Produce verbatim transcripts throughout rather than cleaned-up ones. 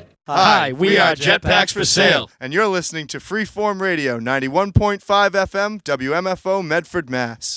Hi, we are Jetpacks for Sale. And you're listening to Freeform Radio, ninety-one point five F M, W M F O, Medford, Mass.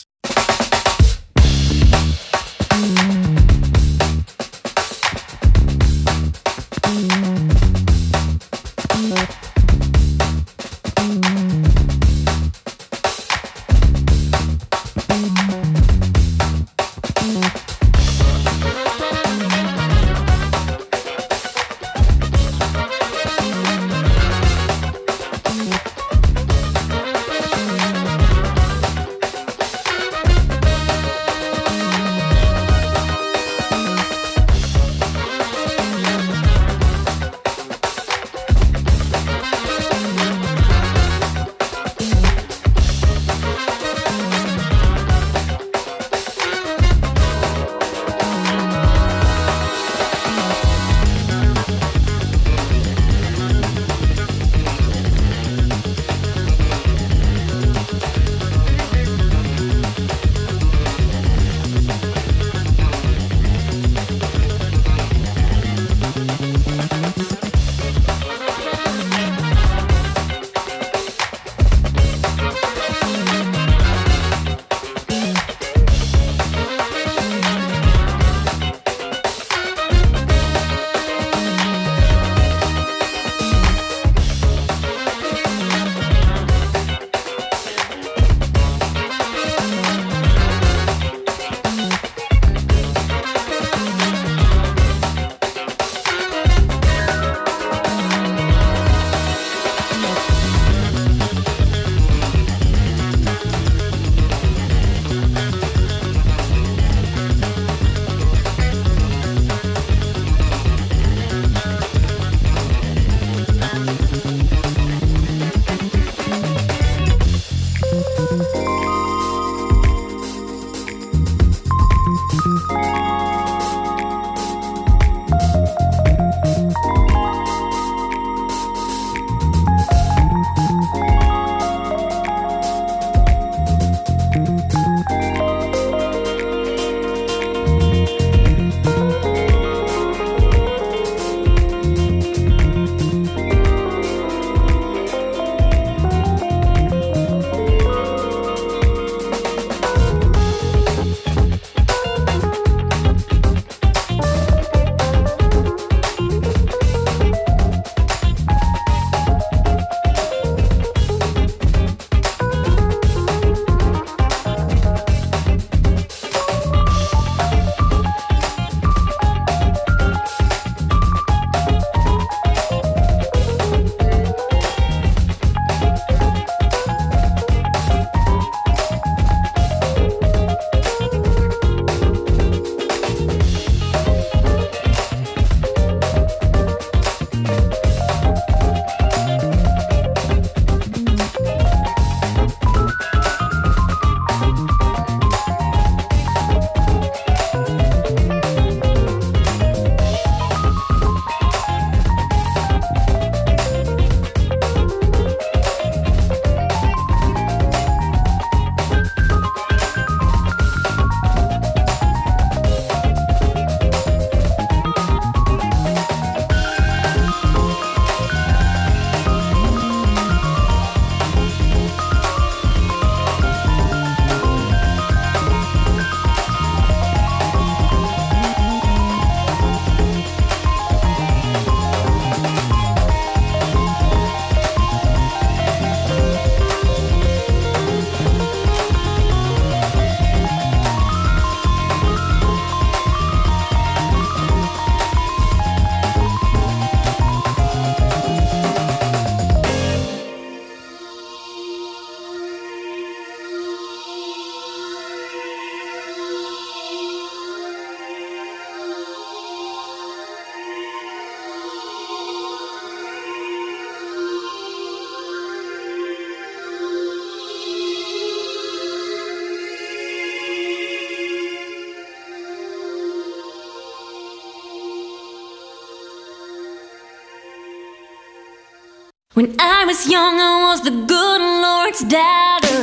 When I was young, I was the good Lord's daughter.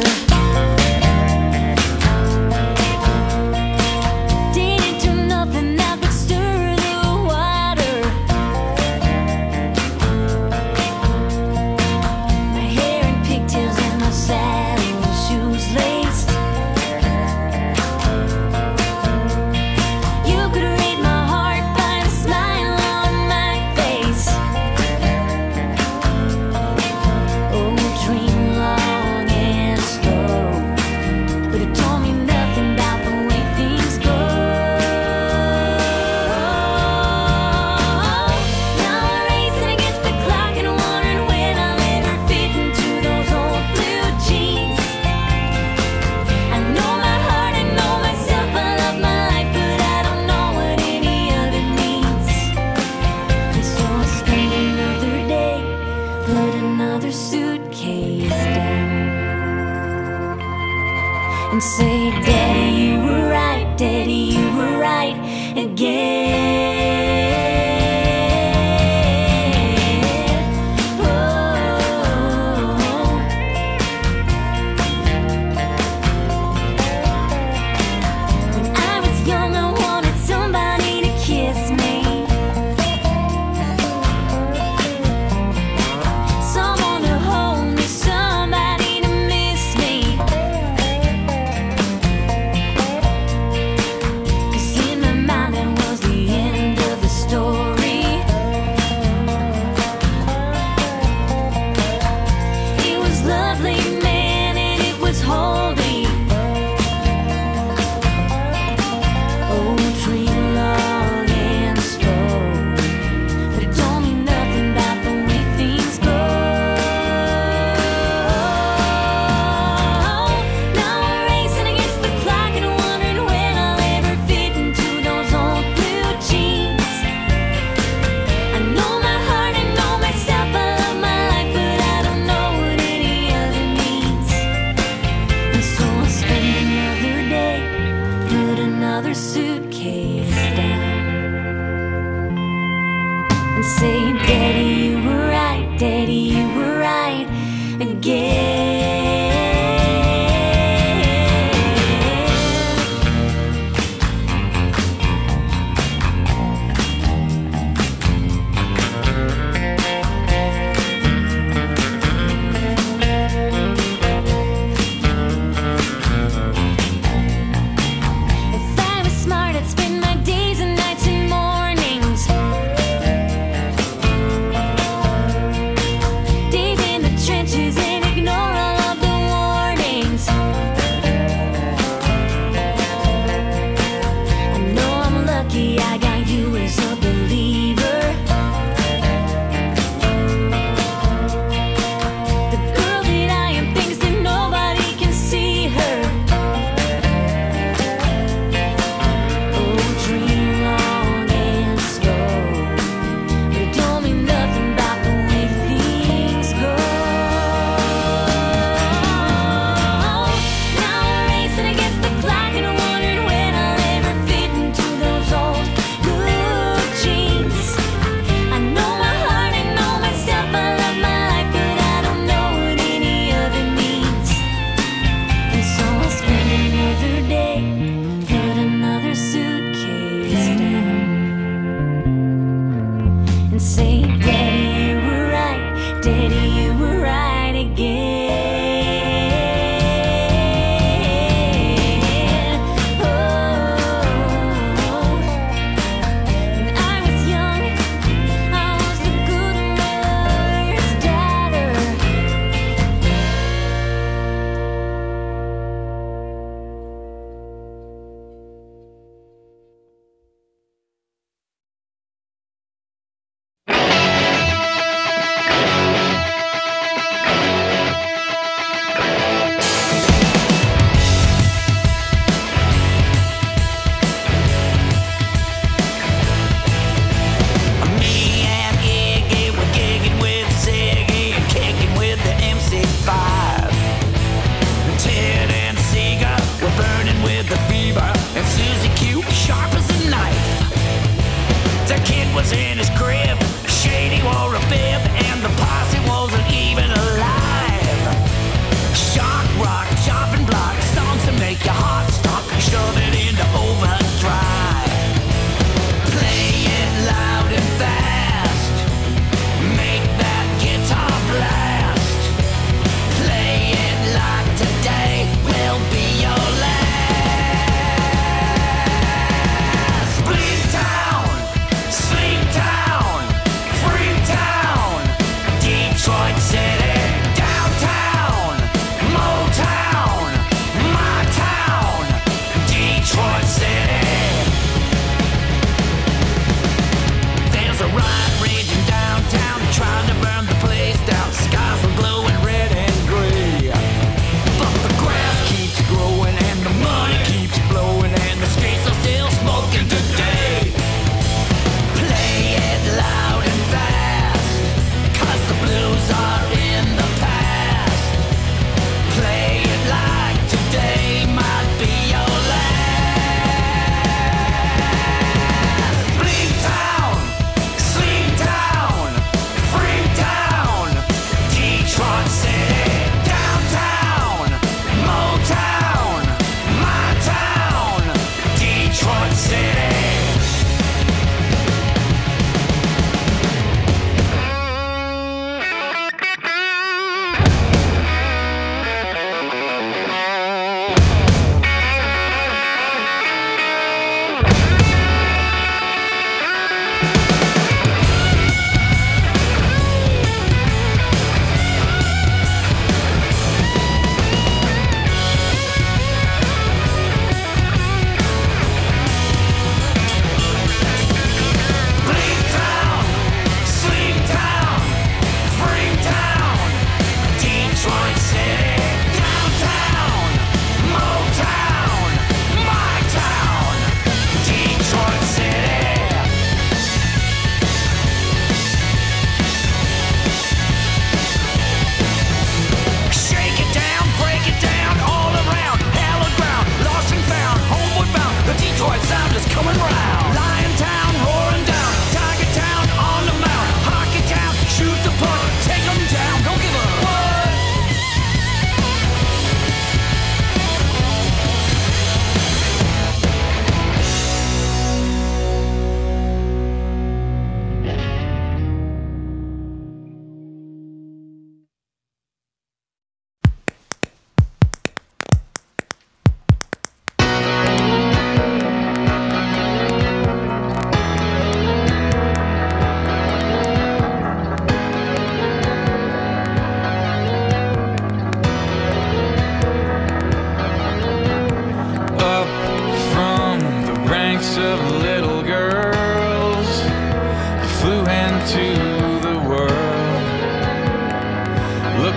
Didn't do nothing that would stir the water.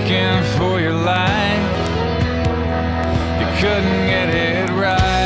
looking for your life. You couldn't get it right.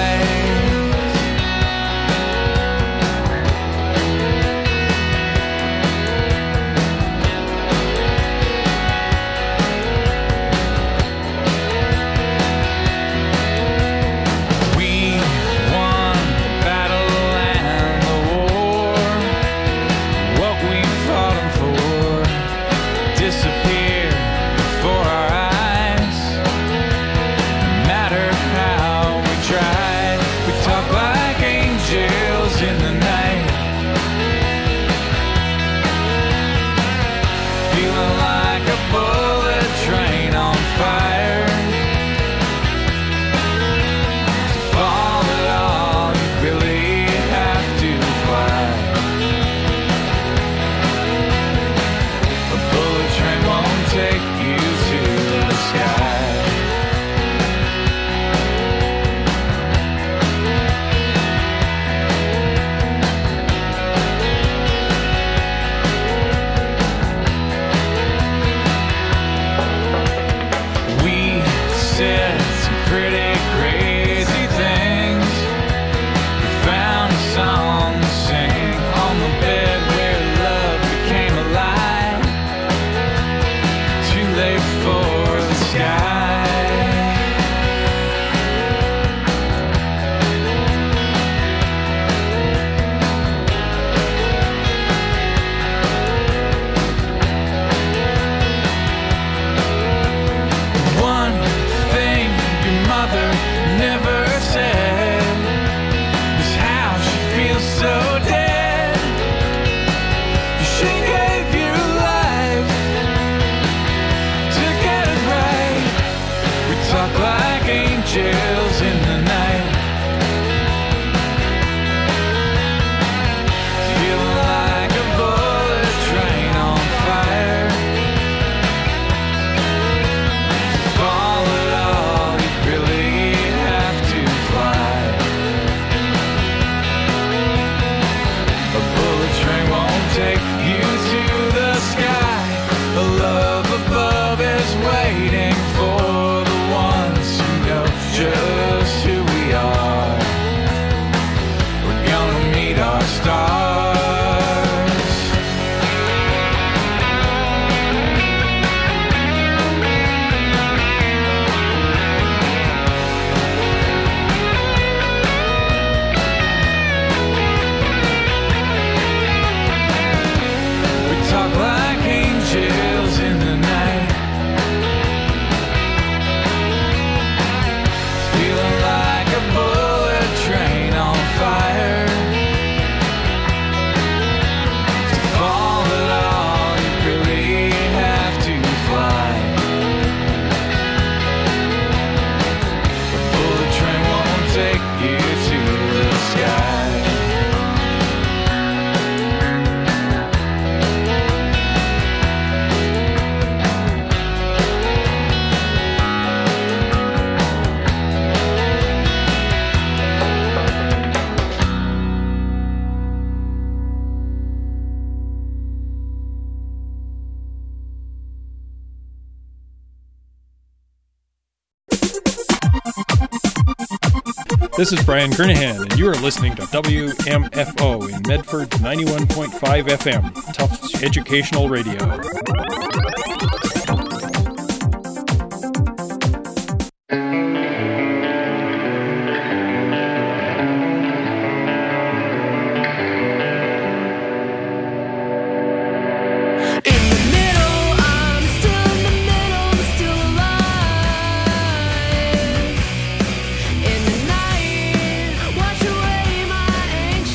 This is Brian Kernahan, and you are listening to W M F O in Medford ninety-one point five F M, Tufts Educational Radio.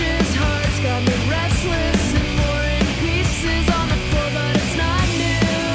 Restless and more in pieces on the floor, but it's not new.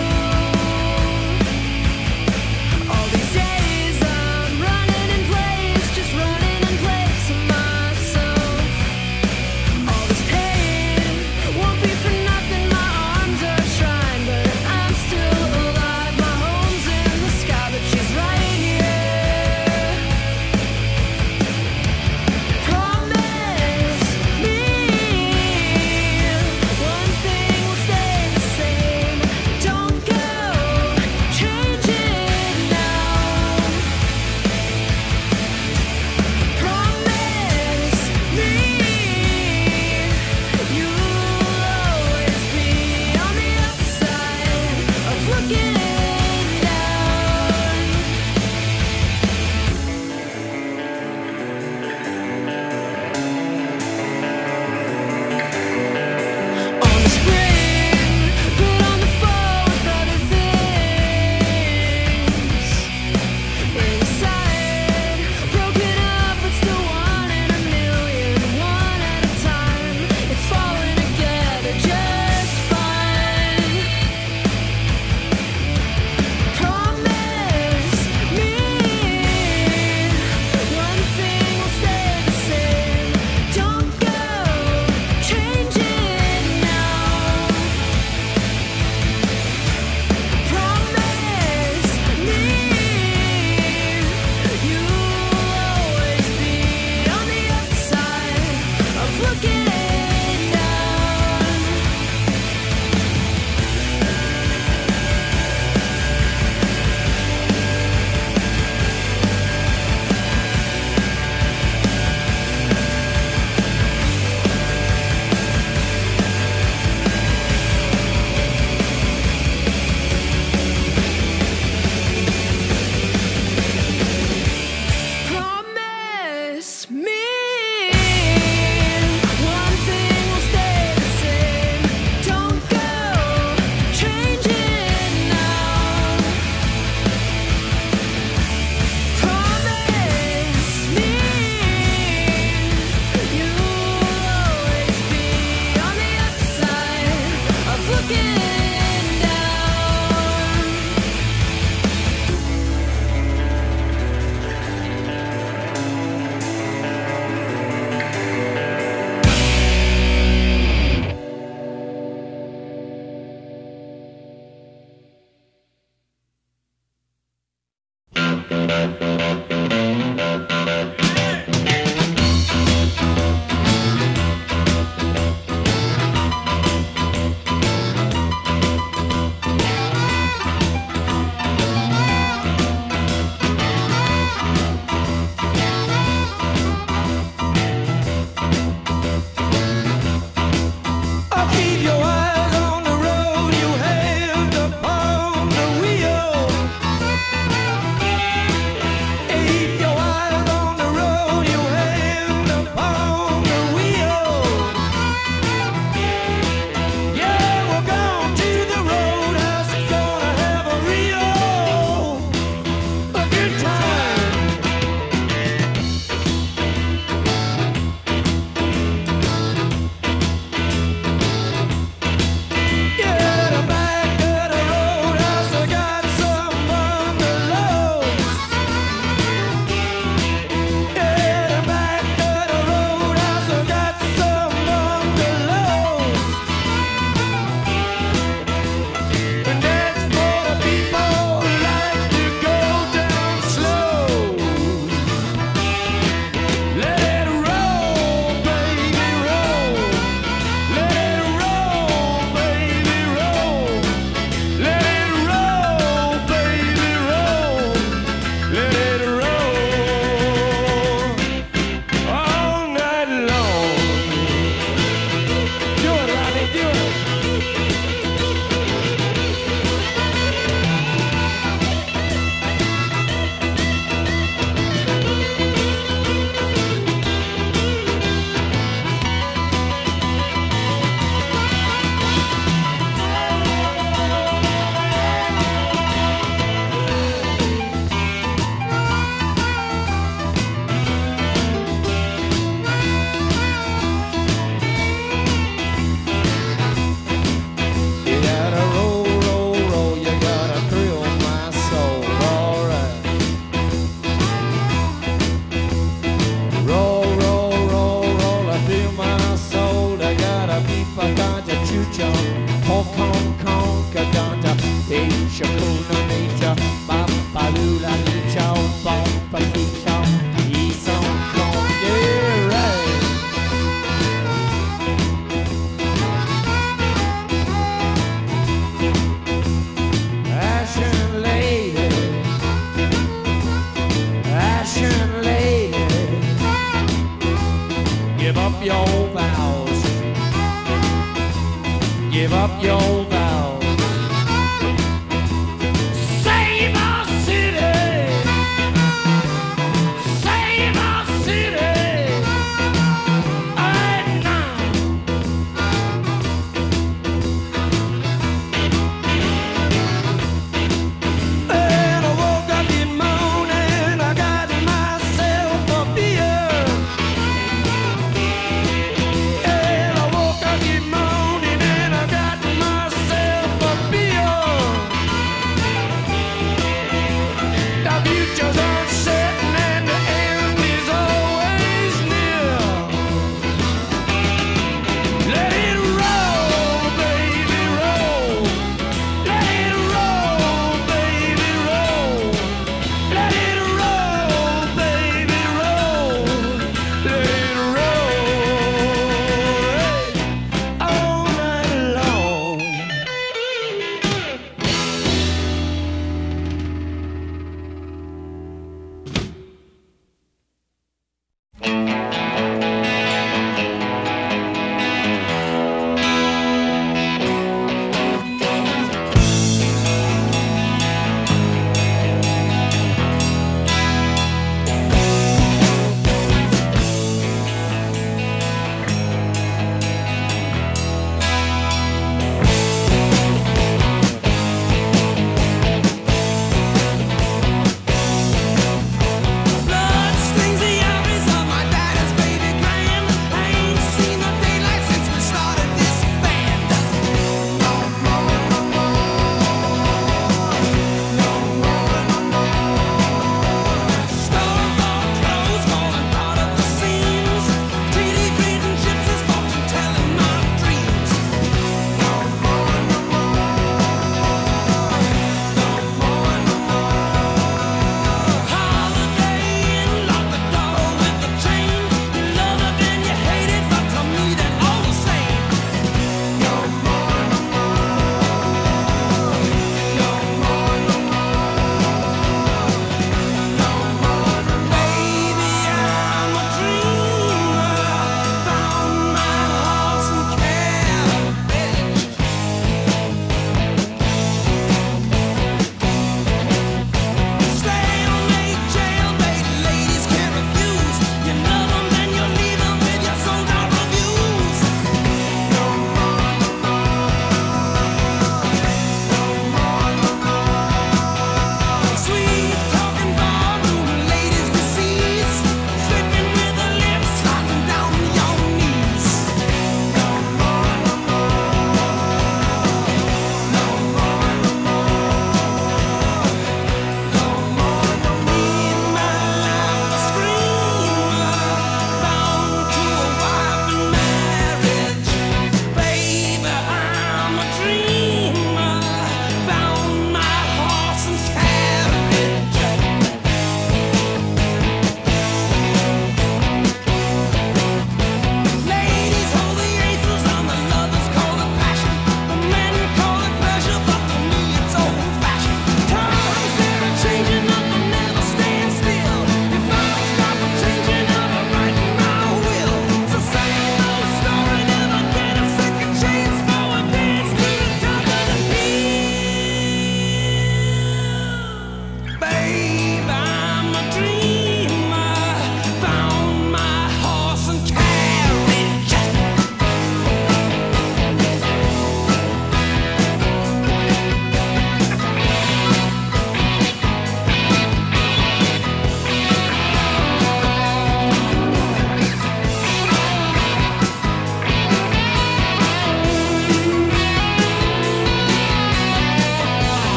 And I woke up in morning and I got myself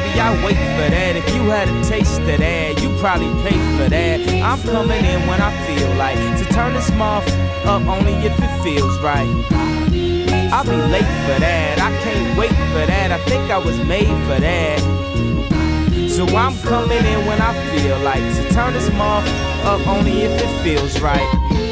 baby, I wait for that. If you had a taste of that, you probably pay for that. I'm coming in when I feel like to turn this mouth up only if it feels right. I'll be late for that, I can't wait for that. I think I was made for that. So I'm coming in when I feel like to turn this mouth up only if it feels right.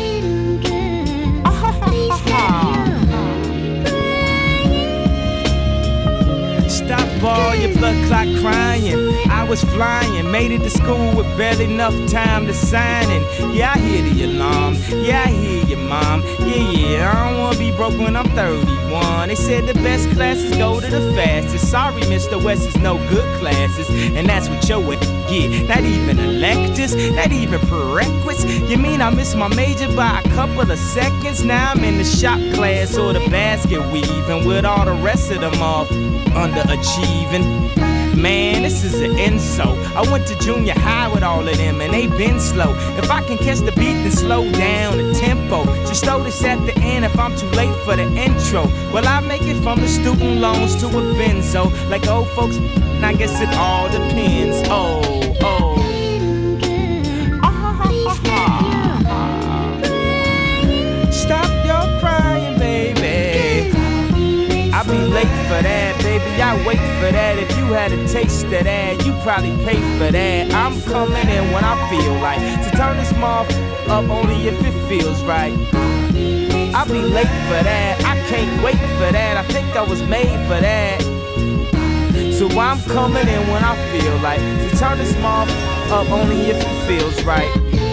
Stop all your blood clot crying. I was flying, made it to school with barely enough time to sign in. Yeah, I hear the alarm. Yeah, I hear your mom. Yeah, yeah, I don't wanna be broke when I'm thirty-one. They said the best classes go to the fastest. Sorry, Mister West is no good classes, and that's what your would get. Not even electives, not even prerequisites. You mean I missed my major by a couple of seconds? Now I'm in the shop class or the basket weaving with all the rest of them off underachieving. Man, this is an insult. I went to junior high with all of them and they been slow. If I can catch the beat, then slow down the tempo. Just throw this at the end if I'm too late for the intro. Well, I make it from the student loans to a benzo. Like old folks, I guess it all depends. Oh, oh. Stop your crying, baby. I'll be late for that, baby, I wait for that. If you had a taste of that, you probably pay for that. I'm coming in when I feel like to turn this mouth up only if it feels right. I'll be late for that, I can't wait for that. I think I was made for that. So I'm coming in when I feel like to turn this mouth up only if it feels right.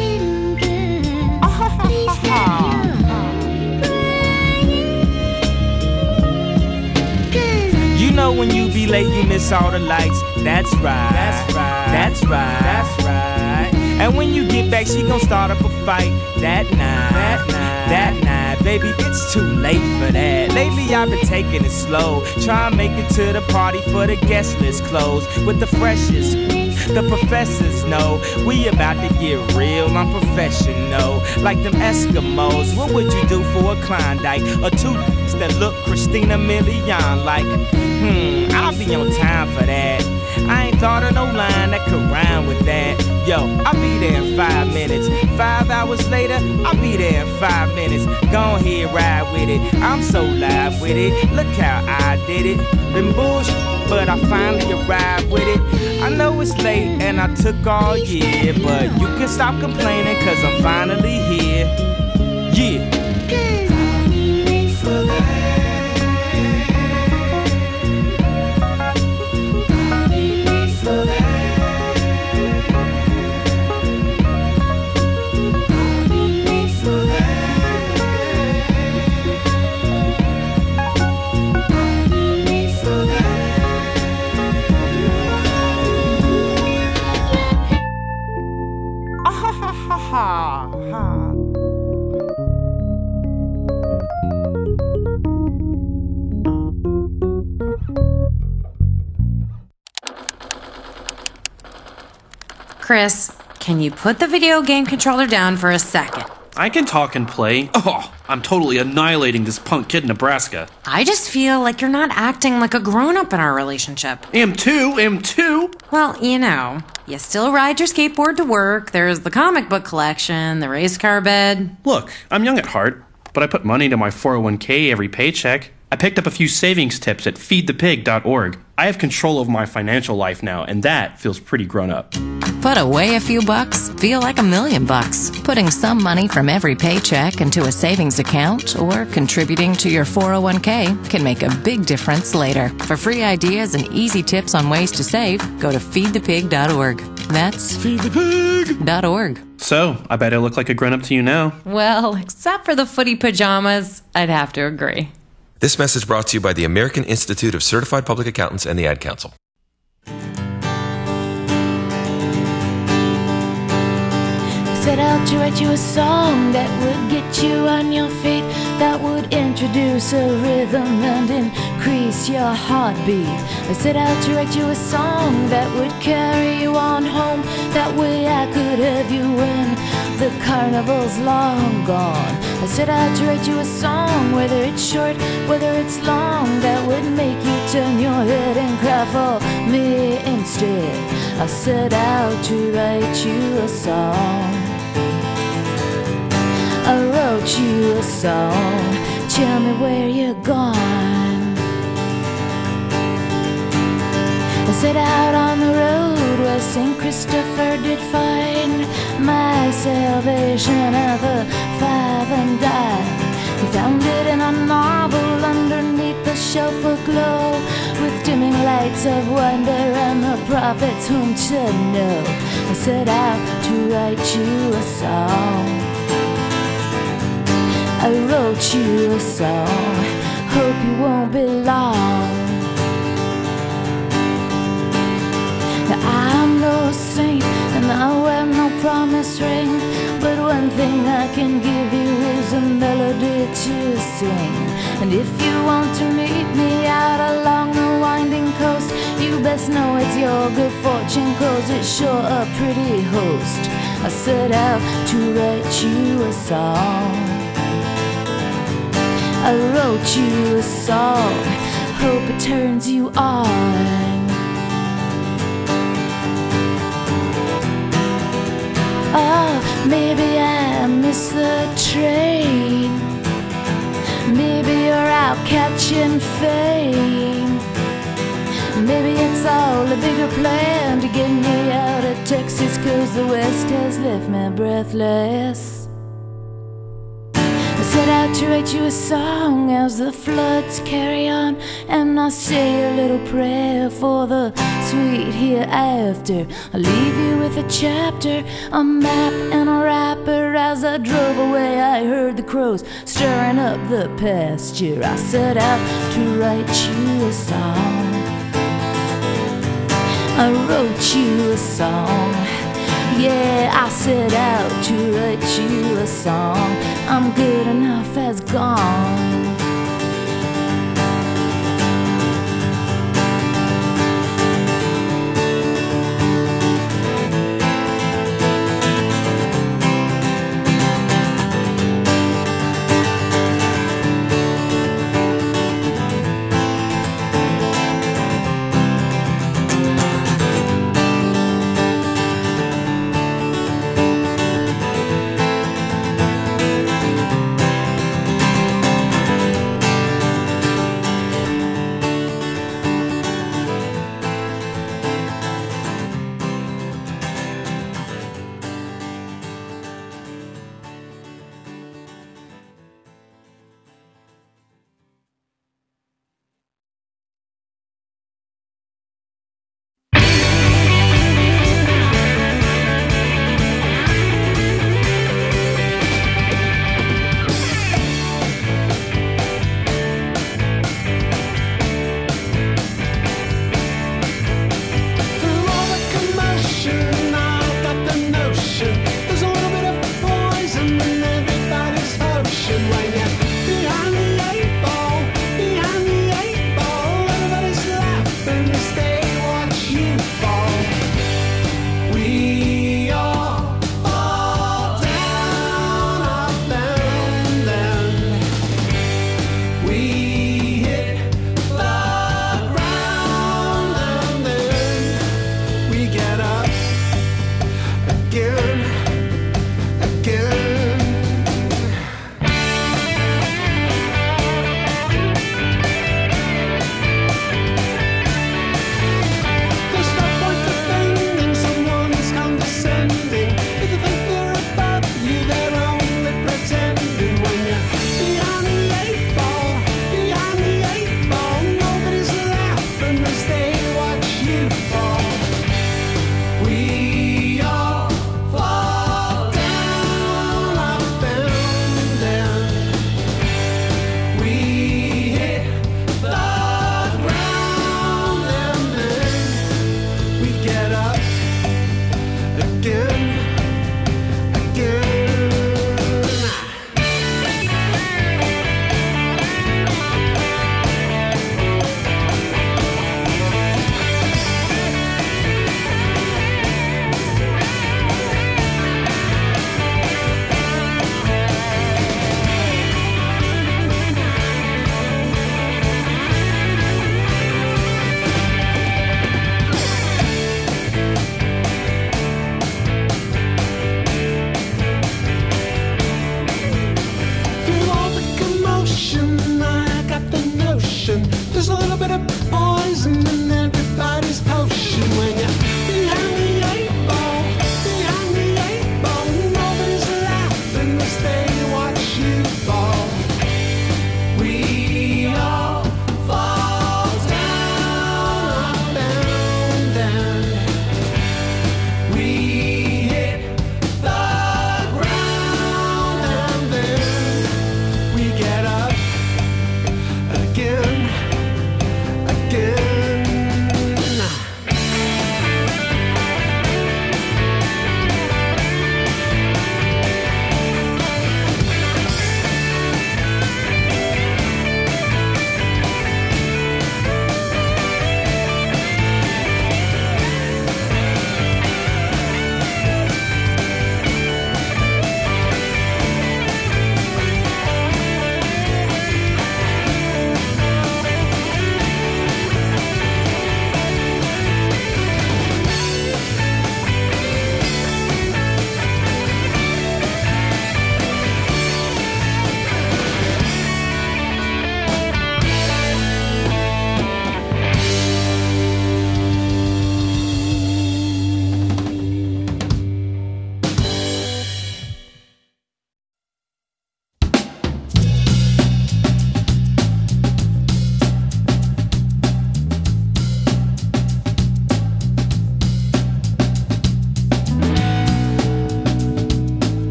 You know when you be late, you miss all the lights. That's right. That's right. That's right. That's right. And when you get back, she gon' start up a fight. That night. That night. That night. Baby, it's too late for that. Lately I've been taking it slow. Try and make it to the party for the guest list closed with the freshest. The professors know we about to get real, I'm professional. Like them Eskimos, what would you do for a Klondike? Or two that look Christina Milian like? Hmm, I'll be on time for that. I ain't thought of no line that could rhyme with that. Yo, I'll be there in five minutes. Five hours later, I'll be there in five minutes. Go ahead, ride with it. I'm so live with it. Look how I did it. Been bullshit, but I finally arrived with it. I know it's late and I took all year, but you can stop complaining cause I'm finally here. Yeah. Chris, can you put the video game controller down for a second? I can talk and play. Oh, I'm totally annihilating this punk kid in Nebraska. I just feel like you're not acting like a grown-up in our relationship. Am too, am too. Well, you know, you still ride your skateboard to work, there's the comic book collection, the race car bed. Look, I'm young at heart, but I put money into my four oh one k every paycheck. I picked up a few savings tips at feed the pig dot org. I have control over my financial life now, and that feels pretty grown up. Put away a few bucks, feel like a million bucks. Putting some money from every paycheck into a savings account or contributing to your four oh one k can make a big difference later. For free ideas and easy tips on ways to save, go to feed the pig dot org. That's feed the pig dot org. So, I bet I look like a grown-up to you now. Well, except for the footy pajamas, I'd have to agree. This message brought to you by the American Institute of Certified Public Accountants and the Ad Council. Set out to write you a song that would get you on your feet, that would introduce a rhythm and increase your heartbeat. I set out to write you a song that would carry you on home. That way I could have you when the carnival's long gone. I set out to write you a song, whether it's short, whether it's long, that would make you turn your head and cry for me instead. I set out to write you a song. I wrote you a song. Tell me where you're gone. I set out on the road where Saint Christopher did find my salvation at the five and dime. He found it in a novel underneath the shelf aglow, with dimming lights of wonder and the prophets whom to know. I set out to write you a song. I wrote you a song. Hope you won't be long. Now I'm no saint and I wear no promise ring, but one thing I can give you is a melody to sing. And if you want to meet me out along the winding coast, you best know it's your good fortune, 'cause it's sure a pretty host. I set out to write you a song. I wrote you a song. Hope it turns you on. Oh, maybe I missed the train. Maybe you're out catching fame. Maybe it's all a bigger plan to get me out of Texas, 'cause the West has left me breathless. I set out to write you a song as the floods carry on, and I say a little prayer for the sweet hereafter. I leave you with a chapter, a map and a wrapper. As I drove away I heard the crows stirring up the pasture. I set out to write you a song. I wrote you a song. Yeah, I set out to write you a song. I'm good enough as gone.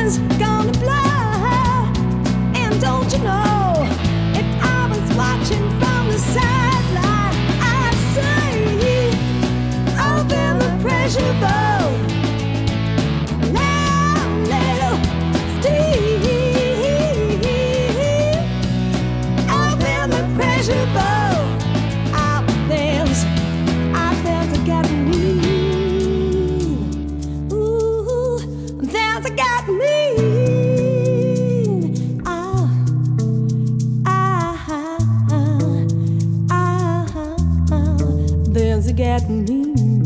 is gonna blow. And don't you know, if I was watching from the sideline, I'd say, open the pressure boat. Now, little Steve, open the pressure boat. Our things, our things are getting mean. Ooh, things are getting mean. Ah, ah, ah, ah, ah, things are getting mean.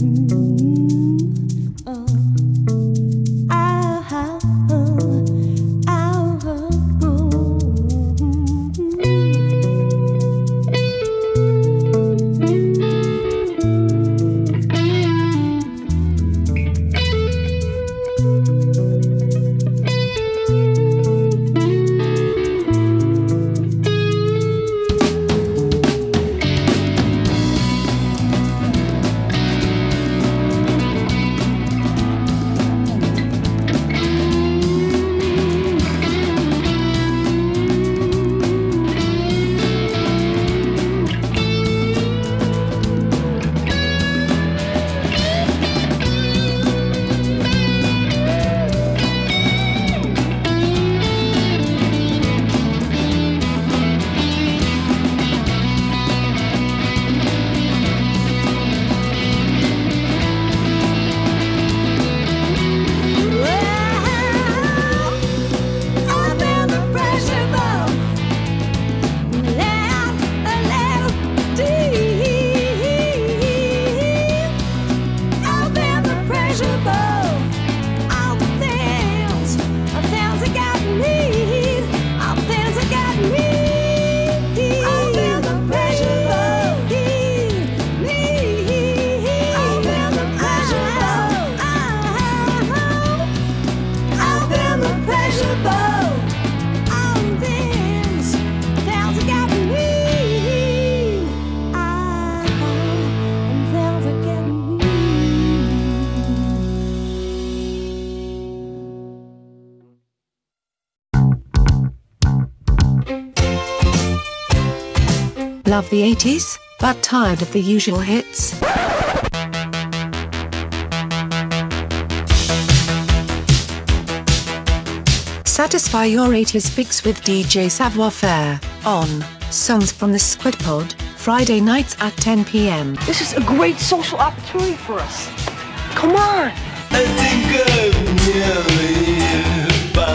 Love the eighties, but tired of the usual hits? Satisfy your eighties fix with D J Savoir Faire on Songs from the Squid Pod, Friday nights at ten p m This is a great social opportunity for us. Come on! I think I've nearly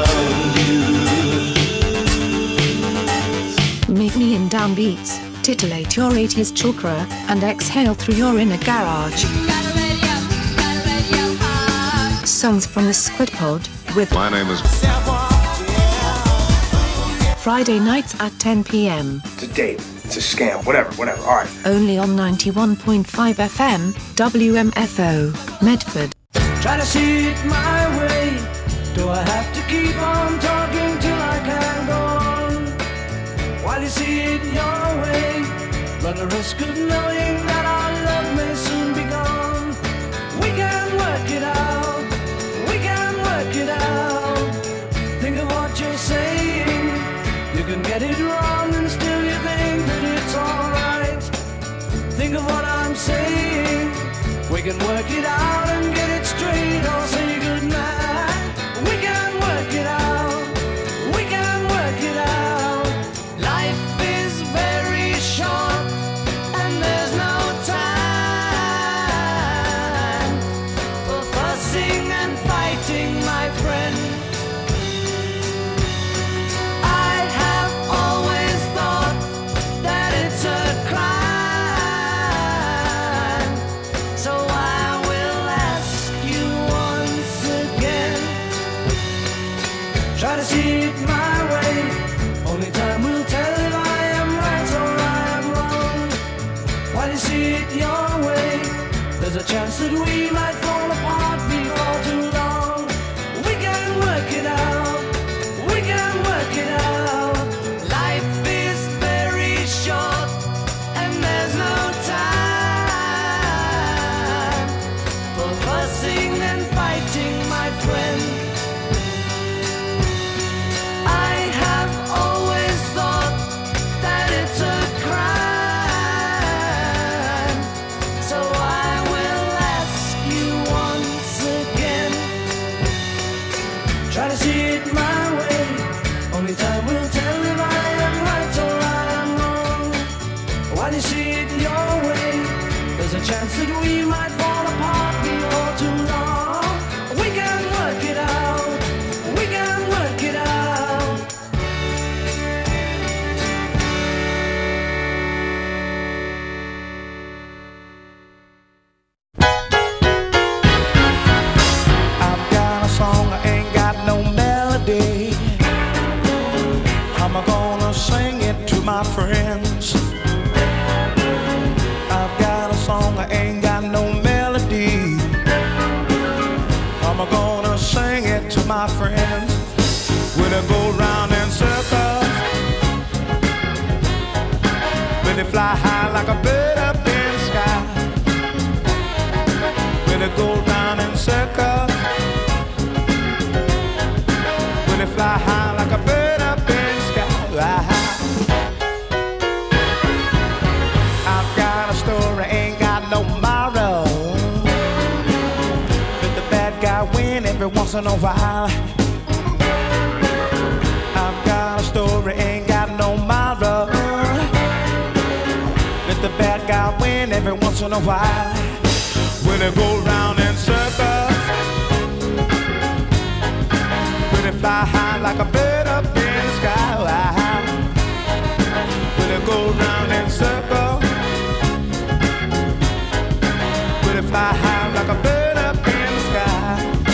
found you. Meet me in downbeats, titillate your eighties chakra, and exhale through your inner garage. Songs from the Squid Pod, with My name is Friday nights at ten p m It's a date. It's a scam. Whatever, whatever. All right. Only on ninety-one point five F M, W M F O, Medford. Try to see it my way. Do I have to keep on talking till I can go on? While you see it your way, run the risk of knowing that our love may soon be gone. We can work it out. We can work it out. Think of what you're saying. You can get it wrong and still you think that it's alright. Think of what I'm saying. We can work it out and get it straight or say goodnight. We can work it out. We can work it out. Life is very short and there's no time for fussing and fighting, my friend. I have always thought that it's a crime, so I will ask you once again. Try to see it my way. Only time will tell if I am right or I am wrong. While you see it your way, there's a chance that we might fall apart before too long. We can work it out. We can work it out. Life is very short and there's no time for fussing and fighting, my friend. Try to see it my way. Only time will tell if I am right or I am wrong. While you see it your way, there's a chance that we might fall apart before too long. We can work it out. We can work it out. I've got a song, I ain't got no melody. I'm gonna sing it to my friends. I've got a song, I ain't got no melody. I'm gonna sing it to my friends. When I go round in circles, when they fly high like a bird up in the sky. When they go round in circles, when they fly high like a bird up in the sky. I've got a story, ain't got no moral. Let the bad guy win every once in a while. I've got a story, ain't got no moral. Let the bad guy win every once in a while. When they go round in circles, when they fly high like a bird up in the sky. When they go round in circles, when they fly high like a bird up in the sky.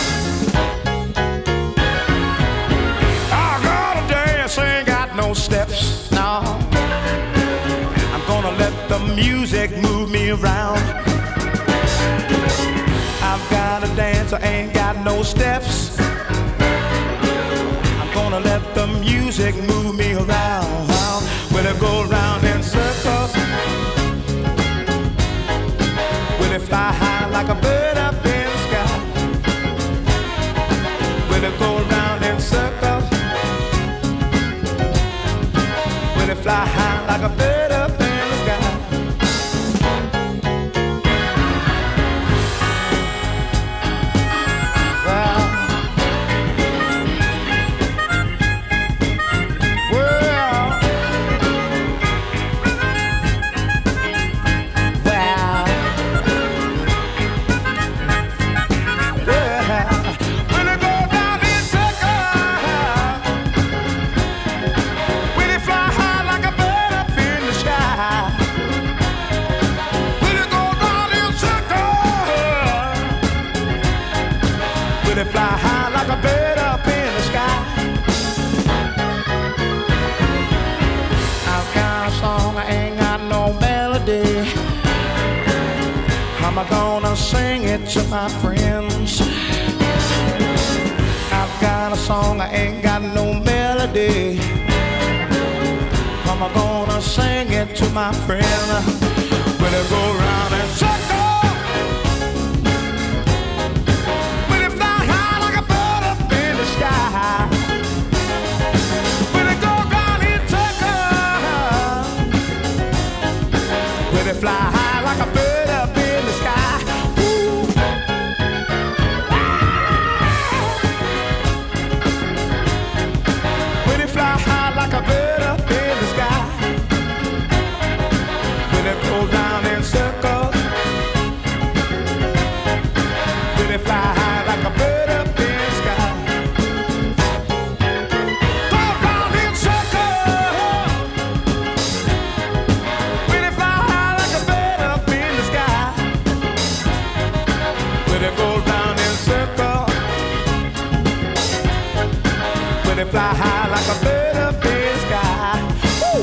I gotta dance, ain't got no steps, no. I'm gonna let the music move me around. I've gotta dance, I ain't got no steps. I'm gonna let the music move me around. When I go round in circles, when I fly high like a bird up in the sky. When I go round in circles, when I fly high like a bird up in the sky. Well, fly high like a bird up in the sky. I've got a song, I ain't got no melody. I'm gonna sing it to my friends. I've got a song, I ain't got no melody. I'm gonna sing it to my friends. When I go round and circle, when they fly high like a bird up in the sky. Ooh. When they fly high like a bird up in the sky. When they go round in circles, when they fly high like a bird up in the sky. Go round in circles, when they fly high like a bird up in the sky. When they go round in circles, when they fly high like a bird up in the sky. Woo!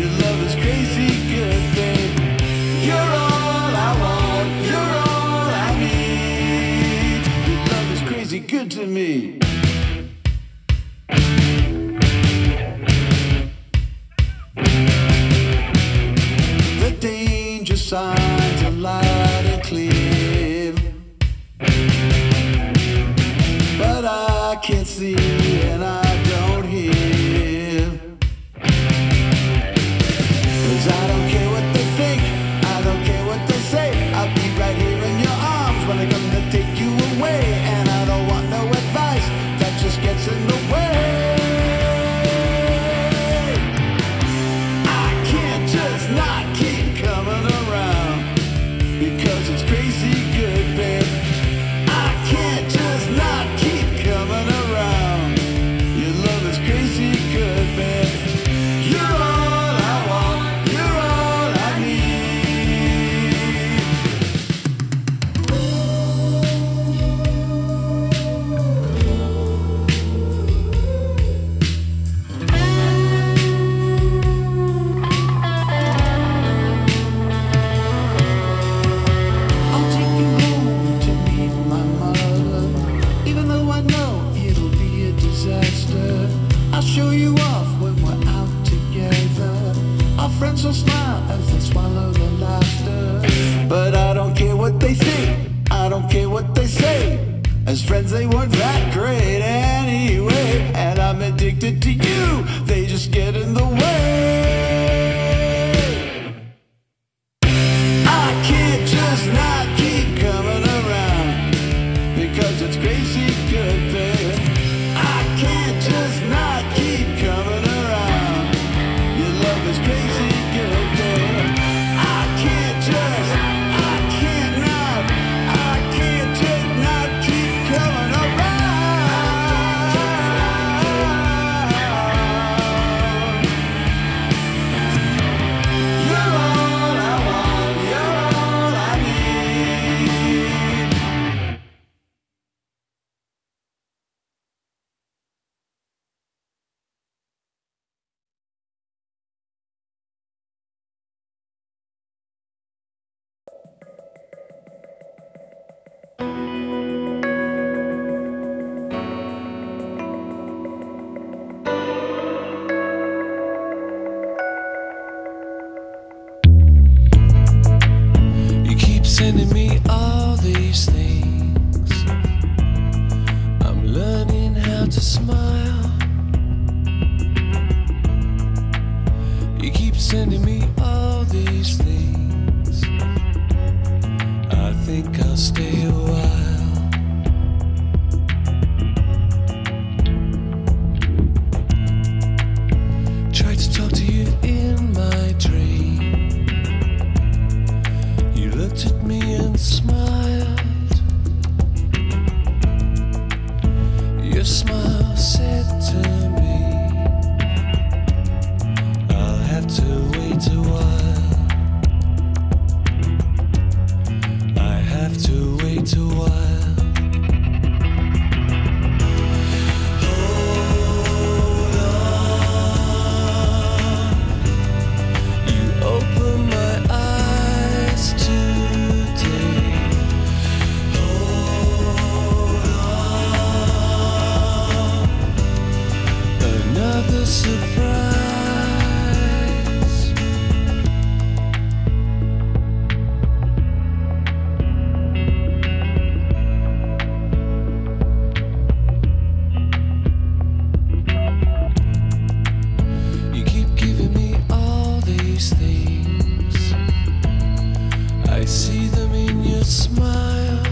Your love is crazy good, babe. You're all I want, you're all I need. Your love is crazy good to me. The danger signs are loud and clear, but I can't see and I don't hear. 'Cause I don't care what they think, I don't care what they say. I'll be right here in your arms when I come to take you away. And I don't want no advice that just gets in the way. I can't just not keep coming around because it's crazy good, babe. I can't just not keep coming around. Your love is crazy good, babe. You're all I want, you're all I need. I'll take you home to meet my mother, even though I know it'll be a disaster. I'll show you off when we're out together. Our friends will smile as they swallow the laughter. But I don't care what they think, I don't care what they say. As friends they weren't that great anyway. And I'm addicted to you, they just get in the way. I can't just not keep coming around because it's crazy good, babe. I can't just not keep coming around. Your love is crazy good, babe. I can't just, I can't not, I can't just not keep coming around. You're all I want, you're all I need. You keep sending me all these things. I'm learning how to smile. You keep sending me all these things. I think I'll stay a while. Tried to talk to you in my dream. You looked at me and smiled. Your smile said to me, I'll have to wait a while. I have to wait a while. Hold on. You open my eyes today. Hold on. Another surprise. You keep giving me all these things. I see them in your smile.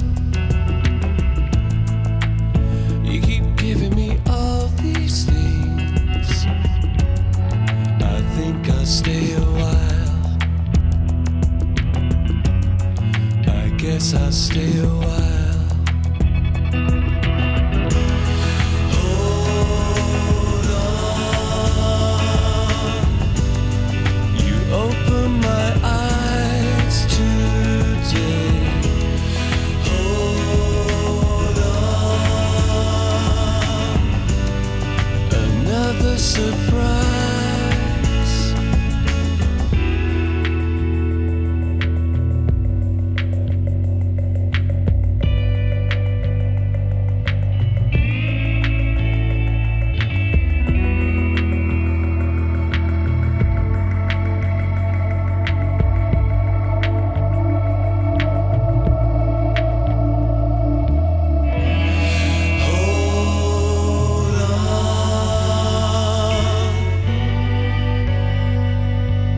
You keep giving me all these things. I think I'll stay a while. I guess I'll stay a while.